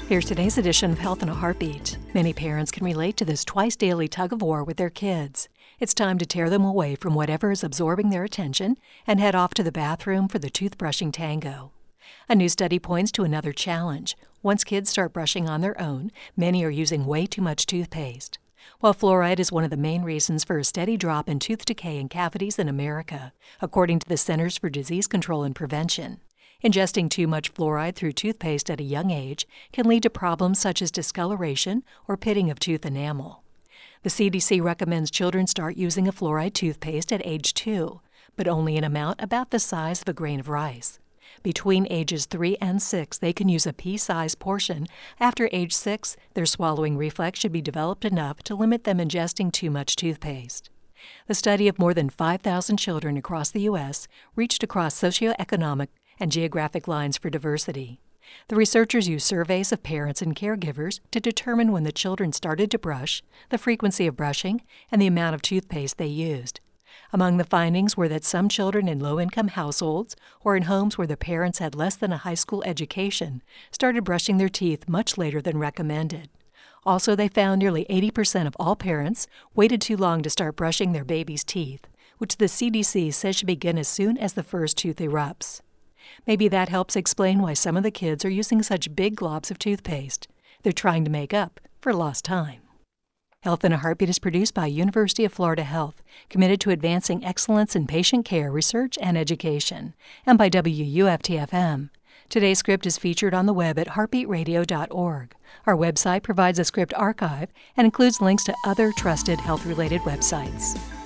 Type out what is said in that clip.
Here's today's edition of Health in a Heartbeat. Many parents can relate to this twice-daily tug-of-war with their kids. It's time to tear them away from whatever is absorbing their attention and head off to the bathroom for the toothbrushing tango. A new study points to another challenge. Once kids start brushing on their own, many are using way too much toothpaste. While fluoride is one of the main reasons for a steady drop in tooth decay and cavities in America, according to the Centers for Disease Control and Prevention. Ingesting too much fluoride through toothpaste at a young age can lead to problems such as discoloration or pitting of tooth enamel. The CDC recommends children start using a fluoride toothpaste at age 2, but only an amount about the size of a grain of rice. Between ages 3 and 6, they can use a pea-sized portion. After age 6, their swallowing reflex should be developed enough to limit them ingesting too much toothpaste. The study of more than 5,000 children across the U.S. reached across socioeconomic and geographic lines for diversity. The researchers used surveys of parents and caregivers to determine when the children started to brush, the frequency of brushing, and the amount of toothpaste they used. Among the findings were that some children in low-income households or in homes where the parents had less than a high school education started brushing their teeth much later than recommended. Also, they found nearly 80% of all parents waited too long to start brushing their baby's teeth, which the CDC says should begin as soon as the first tooth erupts. Maybe that helps explain why some of the kids are using such big globs of toothpaste. They're trying to make up for lost time. Health in a Heartbeat is produced by University of Florida Health, committed to advancing excellence in patient care, research, and education, and by WUFT-FM. Today's script is featured on the web at heartbeatradio.org. Our website provides a script archive and includes links to other trusted health-related websites.